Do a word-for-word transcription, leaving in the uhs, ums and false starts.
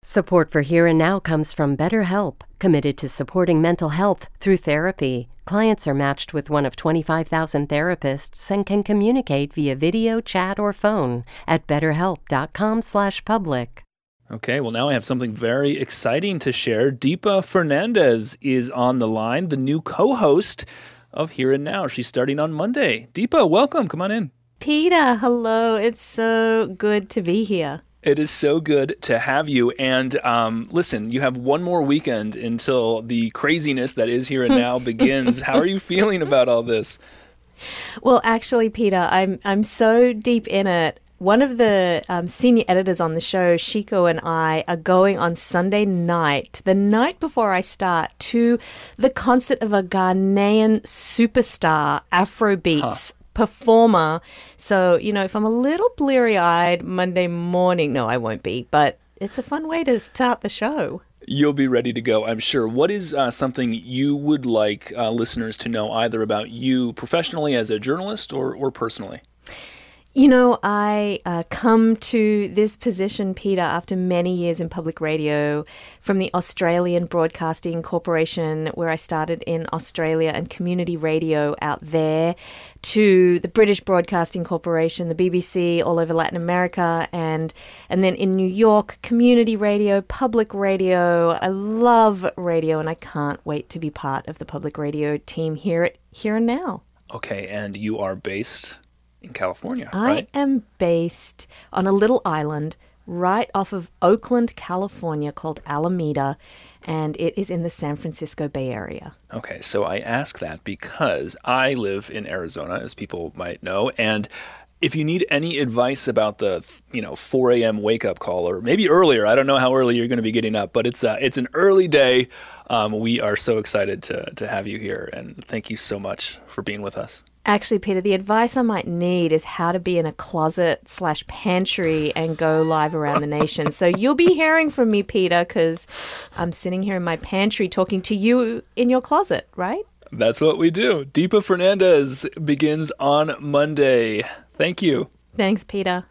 Support for Here and Now comes from BetterHelp, committed to supporting mental health through therapy. Clients are matched with one of twenty-five thousand therapists and can communicate via video, chat, or phone at betterhelp.com slash public. Okay, well, now I have something very exciting to share. Deepa Fernandez is on the line, the new co-host of Here and Now. She's starting on Monday. Deepa, welcome. Come on in. Peter, hello. It's so good to be here. It is so good to have you. And um, listen, you have one more weekend until the craziness that is Here and Now begins. How are you feeling about all this? Well, actually, Peter, I'm I'm so deep in it. One of the um, senior editors on the show, Shiko, and I are going on Sunday night, the night before I start, to the concert of a Ghanaian superstar, Afrobeats. Huh. performer. So, you know, if I'm a little bleary-eyed Monday morning, no, I won't be, but it's a fun way to start the show. You'll be ready to go, I'm sure. What is uh, something you would like uh, listeners to know either about you professionally as a journalist or, or personally? You know, I uh, come to this position, Peter, after many years in public radio from the Australian Broadcasting Corporation, where I started in Australia and community radio out there, to the British Broadcasting Corporation, the B B C, all over Latin America, and and then in New York, community radio, public radio. I love radio, and I can't wait to be part of the public radio team here at Here and Now. Okay, and you are based in California, right? I am based on a little island right off of Oakland, California, called Alameda, and it is in the San Francisco Bay Area. Okay, so I ask that because I live in Arizona, as people might know, and if you need any advice about the, you know, four a.m. wake-up call, or maybe earlier, I don't know how early you're going to be getting up, but it's uh, it's an early day. Um, we are so excited to to have you here, and thank you so much for being with us. Actually, Peter, the advice I might need is how to be in a closet slash pantry and go live around the nation. So you'll be hearing from me, Peter, because I'm sitting here in my pantry talking to you in your closet, right? That's what we do. Deepa Fernandez begins on Monday. Thank you. Thanks, Peter.